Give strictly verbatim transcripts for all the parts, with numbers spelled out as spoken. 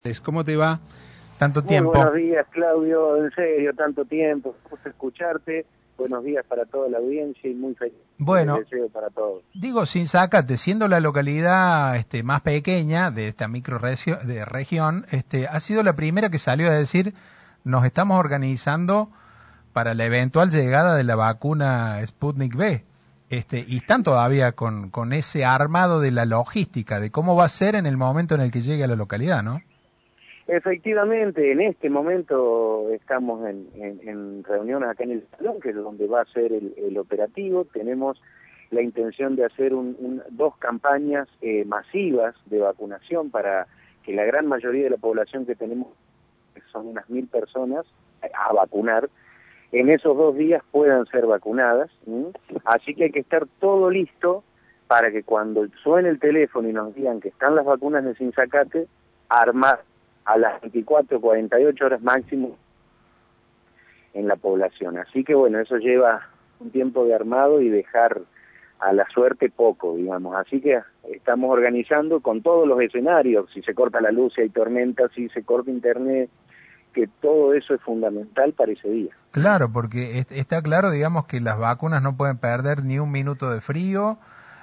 ¿Cómo te va? Tanto Muy tiempo. buenos días, Claudio, en serio, tanto tiempo, gusto escucharte. Buenos días para toda la audiencia y muy feliz Bueno, deseo para todos. digo, Sinzacate, siendo la localidad este, más pequeña de esta micro de región, este, ha sido la primera que salió a decir, nos estamos organizando para la eventual llegada de la vacuna Sputnik V. Este, y están todavía con, con ese armado de la logística, de cómo va a ser en el momento en el que llegue a la localidad, ¿no? Efectivamente, en este momento estamos en, en, en reuniones acá en el salón, que es donde va a ser el, el operativo. Tenemos la intención de hacer un, un, dos campañas eh, masivas de vacunación para que la gran mayoría de la población que tenemos, que son unas mil personas, a vacunar, en esos dos días puedan ser vacunadas. ¿sí? Así que hay que estar todo listo para que cuando suene el teléfono y nos digan que están las vacunas de Sinzacate, armar a las veinticuatro, cuarenta y ocho horas máximo en la población. Así que bueno, eso lleva un tiempo de armado y dejar a la suerte poco, digamos. Así que estamos organizando con todos los escenarios, si se corta la luz, si hay tormenta, si se corta internet, que todo eso es fundamental para ese día. Claro, porque está claro, digamos, que las vacunas no pueden perder ni un minuto de frío,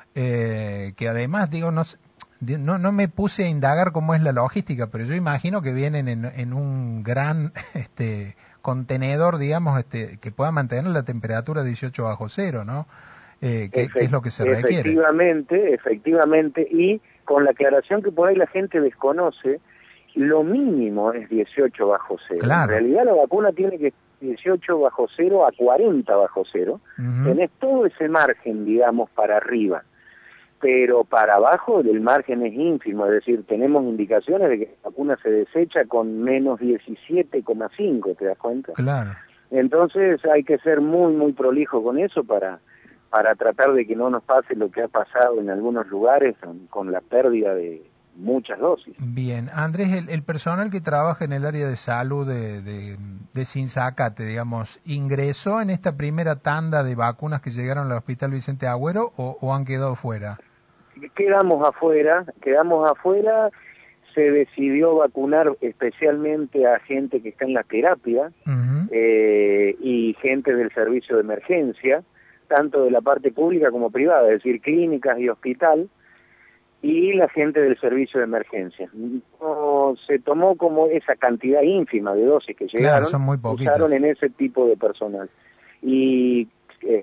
eh, que además, digo, no No, no me puse a indagar cómo es la logística, pero yo imagino que vienen en, en un gran este, contenedor, digamos, este, que pueda mantener la temperatura dieciocho bajo cero, ¿no? Eh, que, que es lo que se requiere. Efectivamente, efectivamente, y con la aclaración que por ahí la gente desconoce, lo mínimo es dieciocho bajo cero. Claro. En realidad la vacuna tiene que dieciocho bajo cero a cuarenta bajo cero. Uh-huh. Tenés todo ese margen, digamos, para arriba. Pero para abajo el margen es ínfimo, es decir, tenemos indicaciones de que la vacuna se desecha con menos diecisiete coma cinco, ¿te das cuenta? Claro. Entonces hay que ser muy, muy prolijo con eso para, para tratar de que no nos pase lo que ha pasado en algunos lugares con, con la pérdida de muchas dosis. Bien, Andrés, el, el personal que trabaja en el área de salud de, de, de Sinzacate, digamos, ¿ingresó en esta primera tanda de vacunas que llegaron al Hospital Vicente Agüero o, o han quedado fuera? Quedamos afuera, quedamos afuera, se decidió vacunar especialmente a gente que está en la terapia uh-huh. eh, y gente del servicio de emergencia, tanto de la parte pública como privada, es decir, clínicas y hospital, y la gente del servicio de emergencia. No, se tomó como esa cantidad ínfima de dosis que llegaron, claro, son muy poquitas. Usaron en ese tipo de personal. Y eh,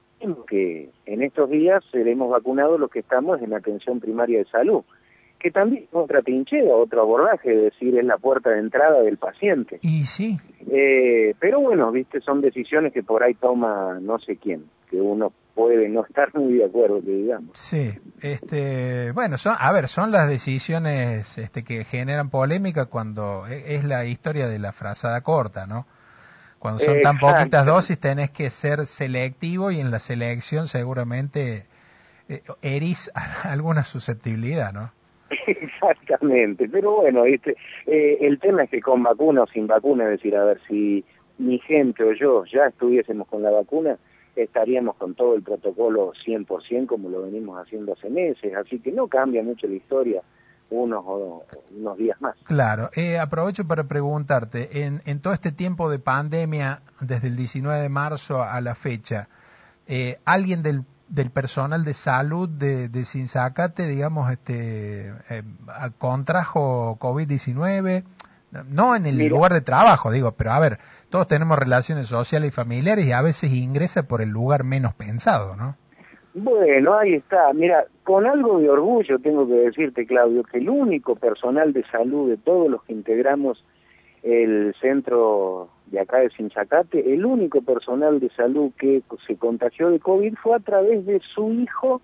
que en estos días seremos vacunados los que estamos en la atención primaria de salud, que también es otra trinchera, otro abordaje, es decir, es la puerta de entrada del paciente. Y sí. Eh, pero bueno, viste, son decisiones que por ahí toma no sé quién, que uno puede no estar muy de acuerdo, que digamos. Sí, este, bueno, son, a ver, son las decisiones este, que generan polémica cuando es la historia de la frazada corta, ¿no? Cuando son tan Exacto. poquitas dosis tenés que ser selectivo y en la selección seguramente eh, herís alguna susceptibilidad, ¿no? Exactamente, pero bueno, ¿viste? Eh, el tema es que con vacuna o sin vacuna, es decir, a ver, si mi gente o yo ya estuviésemos con la vacuna, estaríamos con todo el protocolo cien por ciento como lo venimos haciendo hace meses, así que no cambia mucho la historia unos o unos días más. Claro, eh, aprovecho para preguntarte, en, en todo este tiempo de pandemia, desde el diecinueve de marzo a la fecha, eh, ¿alguien del, del personal de salud de, de Sinzacate, digamos, este, eh, contrajo COVID diecinueve? No en el Mira. lugar de trabajo, digo, pero a ver, todos tenemos relaciones sociales y familiares y a veces ingresa por el lugar menos pensado, ¿no? Bueno, ahí está. Mira, con algo de orgullo tengo que decirte, Claudio, que el único personal de salud de todos los que integramos el centro de acá de Sinzacate, el único personal de salud que se contagió de COVID fue a través de su hijo,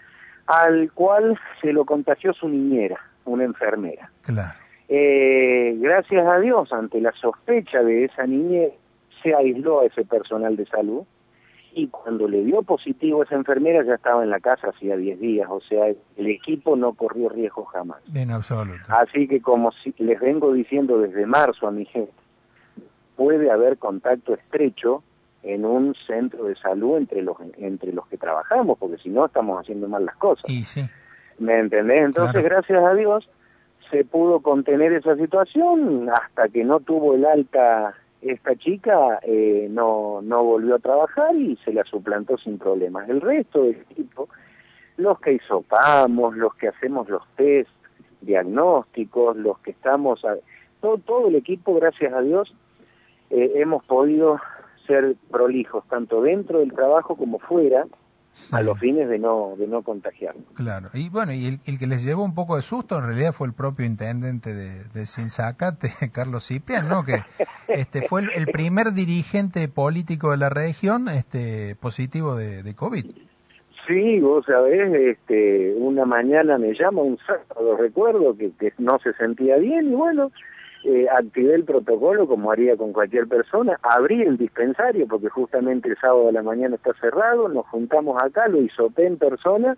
al cual se lo contagió su niñera, una enfermera. Claro. Eh, gracias a Dios, ante la sospecha de esa niñera, se aisló a ese personal de salud. Y cuando le dio positivo a esa enfermera ya estaba en la casa hacía diez días, o sea, el equipo no corrió riesgo jamás. En absoluto. Así que como si, les vengo diciendo desde marzo a mi gente, puede haber contacto estrecho en un centro de salud entre los entre los que trabajamos, porque si no estamos haciendo mal las cosas. Y sí. ¿Me entendés? Entonces, claro. gracias a Dios, se pudo contener esa situación hasta que no tuvo el alta esta chica, eh, no, no volvió a trabajar y se la suplantó sin problemas. El resto del equipo, los que hisopamos, los que hacemos los test diagnósticos, los que estamos, a, todo, todo el equipo, gracias a Dios, eh, hemos podido ser prolijos, tanto dentro del trabajo como fuera, sí, a los fines de no de no contagiarnos. Claro, y bueno, y el, el que les llevó un poco de susto en realidad fue el propio intendente de, de Sinzacate, Carlos Ciprián, ¿no? Que este fue el, el primer dirigente político de la región este positivo de, de COVID. Sí, vos sabés, este, una mañana me llama, un sábado, recuerdo, que, que no se sentía bien, y bueno, eh, activé el protocolo como haría con cualquier persona, abrí el dispensario, porque justamente el sábado de la mañana está cerrado, nos juntamos acá, lo hisopé en persona,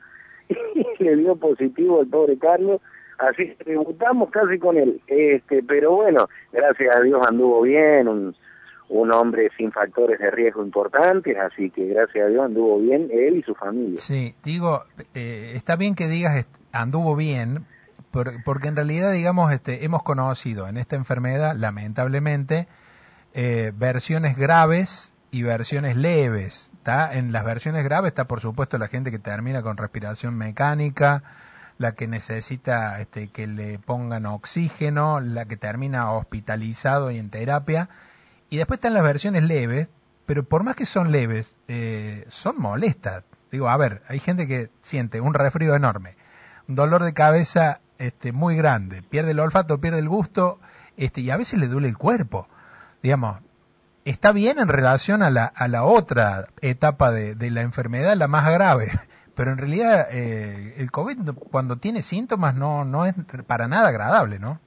y le dio positivo al pobre Carlos, así que debutamos casi con él, este, pero bueno, gracias a Dios anduvo bien, un... un hombre sin factores de riesgo importantes, así que gracias a Dios anduvo bien él y su familia. Sí, digo, eh, está bien que digas anduvo bien, por, porque en realidad, digamos, este, hemos conocido en esta enfermedad, lamentablemente, eh, versiones graves y versiones leves. ¿Tá? En las versiones graves está, por supuesto, la gente que termina con respiración mecánica, la que necesita este, que le pongan oxígeno, la que termina hospitalizado y en terapia. Y después están las versiones leves, pero por más que son leves, eh, son molestas. Digo, a ver, hay gente que siente un resfrío enorme, un dolor de cabeza este, muy grande, pierde el olfato, pierde el gusto, este, y a veces le duele el cuerpo. Digamos, está bien en relación a la, a la otra etapa de, de la enfermedad, la más grave, pero en realidad eh, el COVID cuando tiene síntomas no, no es para nada agradable, ¿no?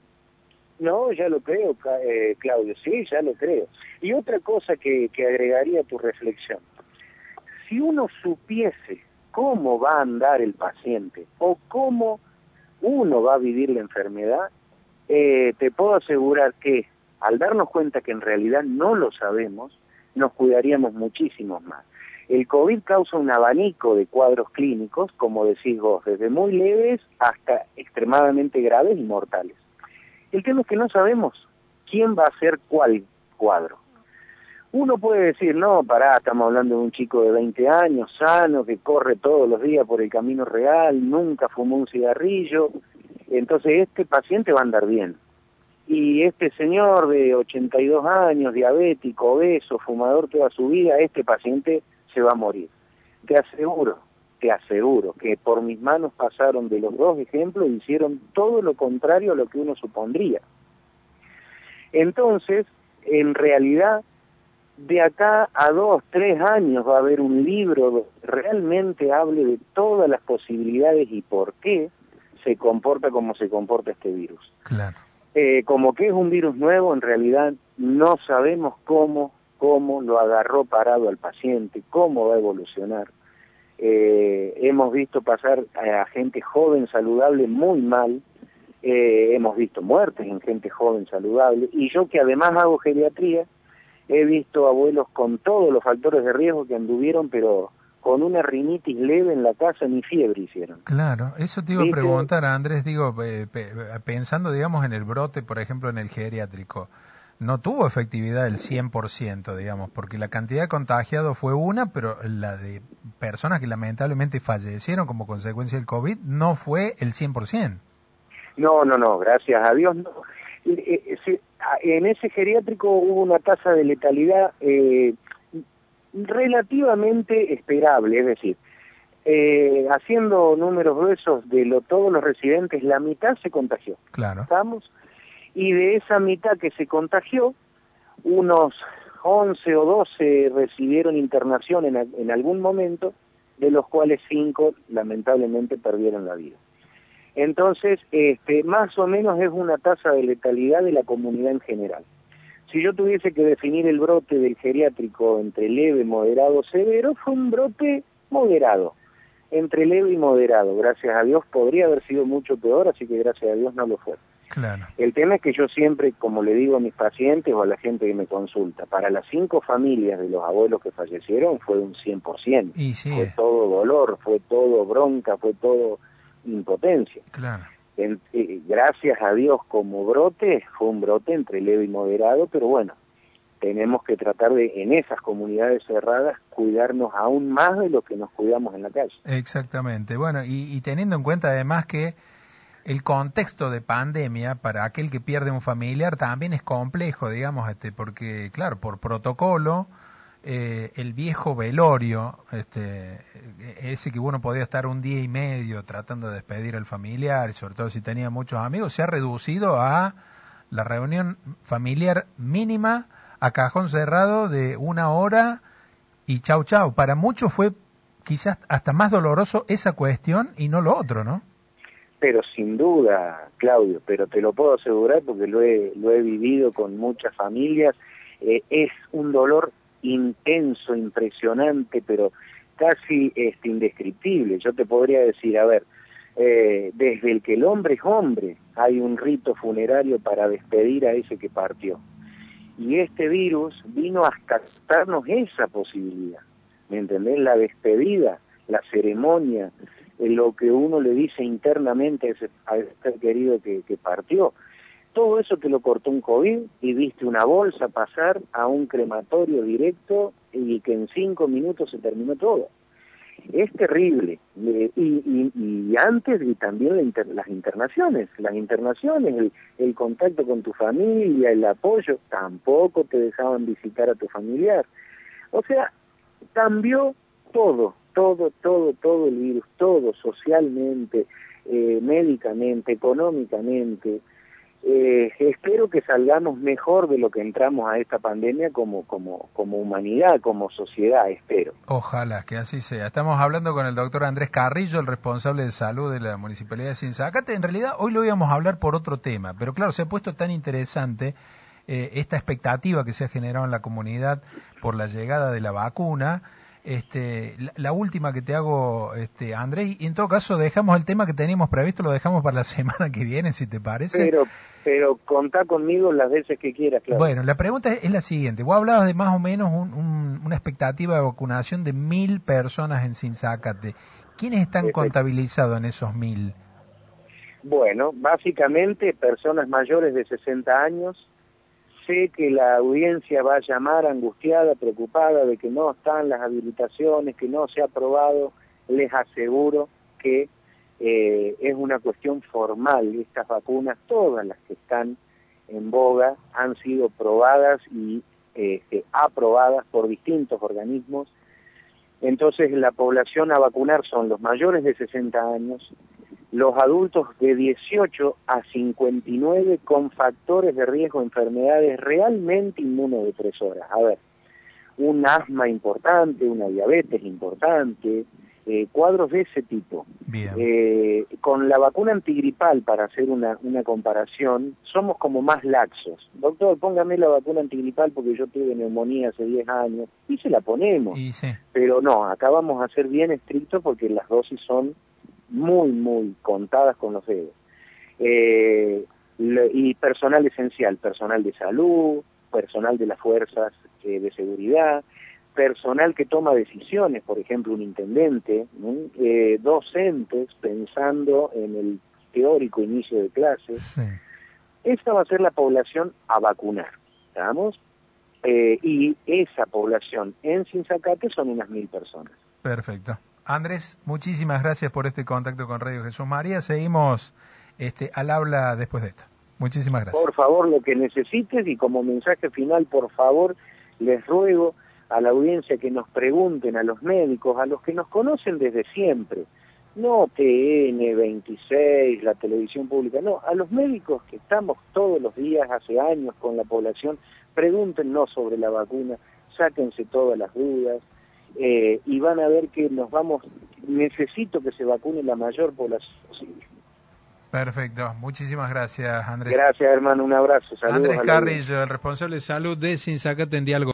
No, ya lo creo, eh, Claudio, sí, ya lo creo. Y otra cosa que, que agregaría a tu reflexión, si uno supiese cómo va a andar el paciente o cómo uno va a vivir la enfermedad, eh, te puedo asegurar que al darnos cuenta que en realidad no lo sabemos, nos cuidaríamos muchísimo más. El COVID causa un abanico de cuadros clínicos, como decís vos, desde muy leves hasta extremadamente graves y mortales. El tema es que no sabemos quién va a hacer cuál cuadro. Uno puede decir, no, pará, estamos hablando de un chico de veinte años, sano, que corre todos los días por el camino real, nunca fumó un cigarrillo, entonces este paciente va a andar bien. Y este señor de ochenta y dos años, diabético, obeso, fumador toda su vida, este paciente se va a morir. Te aseguro, te aseguro que por mis manos pasaron de los dos ejemplos y hicieron todo lo contrario a lo que uno supondría. Entonces, en realidad, de acá a dos, tres años va a haber un libro que realmente hable de todas las posibilidades y por qué se comporta como se comporta este virus. Claro. Eh, como que es un virus nuevo, en realidad no sabemos cómo, cómo lo agarró parado al paciente, cómo va a evolucionar. Eh, hemos visto pasar a gente joven saludable muy mal, eh, hemos visto muertes en gente joven saludable, y yo que además hago geriatría, he visto abuelos con todos los factores de riesgo que anduvieron, pero con una rinitis leve en la casa ni fiebre hicieron. Claro, eso te iba a preguntar, Andrés, digo, eh, pe, pensando, digamos, en el brote, por ejemplo, en el geriátrico, no tuvo efectividad del cien por ciento, digamos, porque la cantidad de contagiados fue una, pero la de personas que lamentablemente fallecieron como consecuencia del COVID no fue el cien por ciento. No, no, no, gracias a Dios no. En ese geriátrico hubo una tasa de letalidad eh, relativamente esperable, es decir, eh, haciendo números gruesos de lo, todos los residentes, la mitad se contagió. Claro. ¿Estamos? Y de esa mitad que se contagió, unos once o doce recibieron internación en, en algún momento, de los cuales cinco lamentablemente perdieron la vida. Entonces, este, más o menos es una tasa de letalidad de la comunidad en general. Si yo tuviese que definir el brote del geriátrico entre leve, moderado, severo, fue un brote moderado, entre leve y moderado. Gracias a Dios podría haber sido mucho peor, así que gracias a Dios no lo fue. Claro. El tema es que yo siempre, como le digo a mis pacientes o a la gente que me consulta, para las cinco familias de los abuelos que fallecieron fue un cien por ciento. Y sí. Fue todo dolor, fue todo bronca, fue todo impotencia. Claro. en, eh, gracias a Dios como brote, fue un brote entre leve y moderado, pero bueno, tenemos que tratar de, en esas comunidades cerradas, cuidarnos aún más de lo que nos cuidamos en la calle. Exactamente. Bueno, y, y teniendo en cuenta además que el contexto de pandemia para aquel que pierde un familiar también es complejo, digamos, este, porque, claro, por protocolo, eh, el viejo velorio, este, ese que uno podía estar un día y medio tratando de despedir al familiar, y sobre todo si tenía muchos amigos, se ha reducido a la reunión familiar mínima a cajón cerrado de una hora y chau chau. Para muchos fue quizás hasta más doloroso esa cuestión y no lo otro, ¿no? Pero sin duda, Claudio, pero te lo puedo asegurar porque lo he, lo he vivido con muchas familias, eh, es un dolor intenso, impresionante, pero casi este, indescriptible. Yo te podría decir, a ver, eh, desde el que el hombre es hombre, hay un rito funerario para despedir a ese que partió. Y este virus vino a captarnos esa posibilidad, ¿me entendés? La despedida, la ceremonia, lo que uno le dice internamente a ese, a ese ser querido que, que partió. Todo eso te lo cortó un COVID y viste una bolsa pasar a un crematorio directo y que en cinco minutos se terminó todo. Es terrible. Eh, y, y, y antes y también la inter, las internaciones, las internaciones, el, el contacto con tu familia, el apoyo, tampoco te dejaban visitar a tu familiar. O sea, cambió todo, todo, todo, todo el virus, todo socialmente, eh, médicamente, económicamente. Eh, espero que salgamos mejor de lo que entramos a esta pandemia como, como, como humanidad, como sociedad, espero. Ojalá que así sea. Estamos hablando con el doctor Andrés Carrillo, el responsable de salud de la Municipalidad de Sinzacate. En realidad hoy lo íbamos a hablar por otro tema, pero claro, se ha puesto tan interesante eh, esta expectativa que se ha generado en la comunidad por la llegada de la vacuna. Este, la, la última que te hago, este, Andrés, y en todo caso dejamos el tema que teníamos previsto, lo dejamos para la semana que viene, si te parece. Pero, pero contá conmigo las veces que quieras, claro. Bueno, la pregunta es, es la siguiente. Vos hablabas de más o menos un, un, una expectativa de vacunación de mil personas en Sinzacate. ¿Quiénes están Perfecto. contabilizados en esos mil? Bueno, básicamente personas mayores de sesenta años. Sé que la audiencia va a llamar angustiada, preocupada de que no están las habilitaciones, que no se ha aprobado. Les aseguro que eh, es una cuestión formal. Estas vacunas, todas las que están en boga, han sido probadas y eh, aprobadas por distintos organismos. Entonces, la población a vacunar son los mayores de sesenta años, los adultos de dieciocho a cincuenta y nueve con factores de riesgo, enfermedades realmente inmunodepresoras. A ver, un asma importante, una diabetes importante, eh, cuadros de ese tipo. Bien. Eh, con la vacuna antigripal, para hacer una, una comparación, somos como más laxos. Doctor, póngame la vacuna antigripal porque yo tuve neumonía hace diez años, y se la ponemos. Y sí. Pero no, acá vamos a ser bien estrictos porque las dosis son muy, muy contadas con los dedos. Eh, le, y personal esencial, personal de salud, personal de las fuerzas eh, de seguridad, personal que toma decisiones, por ejemplo, un intendente, ¿no? eh, docentes pensando en el teórico inicio de clases. Sí. Esta va a ser la población a vacunar, ¿estamos? Eh, y esa población en Sinzacate son unas mil personas. Perfecto. Andrés, muchísimas gracias por este contacto con Radio Jesús María. Seguimos este, al habla después de esto. Muchísimas gracias. Por favor, lo que necesites, y como mensaje final, por favor, les ruego a la audiencia que nos pregunten, a los médicos, a los que nos conocen desde siempre, no T N veintiséis, la televisión pública, no, a los médicos que estamos todos los días, hace años con la población, pregúntenos sobre la vacuna, sáquense todas las dudas, eh, y van a ver que nos vamos, necesito que se vacune la mayor población posible. Perfecto, muchísimas gracias, Andrés. Gracias, hermano, un abrazo, saludos. Andrés Carrillo, el responsable de salud de Sinzacate en Diálogo.